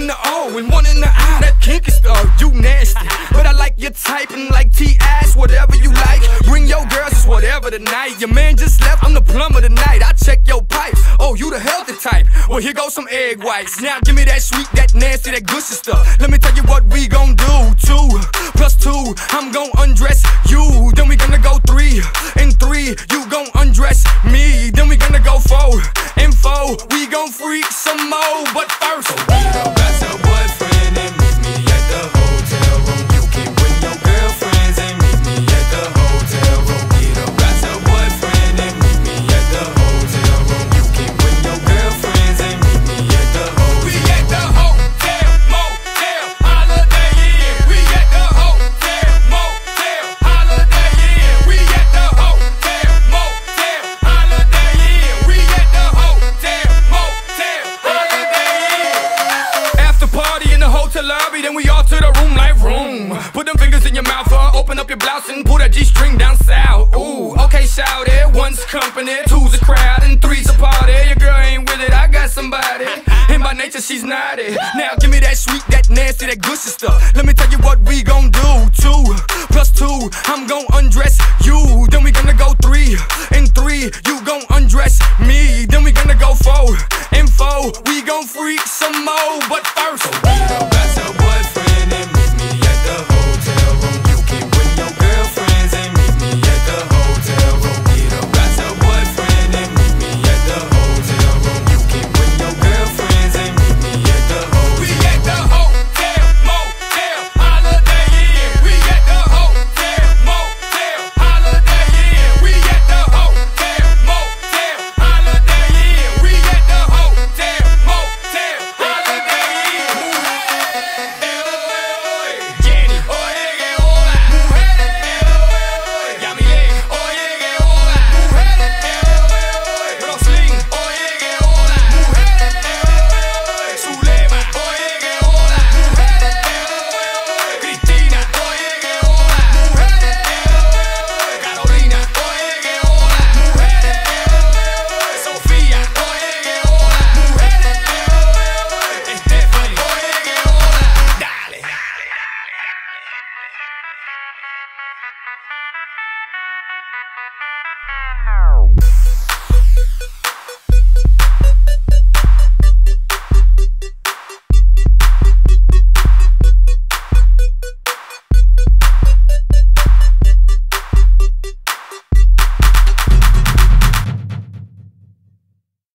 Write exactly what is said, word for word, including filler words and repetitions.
in the O and one in the I. That kinky stuff, you nasty. But I like your type and like T-ass, whatever you like. Bring your girls, it's whatever tonight. Your man just left, I'm the plumber tonight. I check your pipes, oh, you the healthy type. Well, here goes some egg whites. Now give me that sweet, that nasty, that gushy stuff. Let me tell you what we gon' do. Two plus two, I'm gon' undress you. Then we gonna go three and three, you gon' undress me. Then we gonna go four and four, we gon' freak some more. But first, meet up as a boyfriend and meet me at the hotel room. You can bring your girlfriends and meet me at the hotel room. Meet up as a boyfriend and meet me at the hotel room. You can bring your girlfriends and meet me at the hotel. We at the hotel, motel, Holiday Inn. We at the hotel, motel, Holiday Inn. We at the hotel, motel, Holiday Inn. We at the hotel, motel, Holiday Inn. After party in the hotel lobby, then we all to the room like room. Put them fingers in your mouth, uh, open up your blouse and pull that G-string down south. Ooh, okay, shout it. One's company, two's a crowd, and three's a party. Your girl ain't with it, I got somebody. And by nature, she's naughty. Now give me that sweet, that nasty, that gushy stuff. Let me tell you what we gon' do. Two plus two, I'm gon' undress you. Then we gonna go three and three, you gon' undress me. Then we gonna go four and four, we gon' freak some more. But first,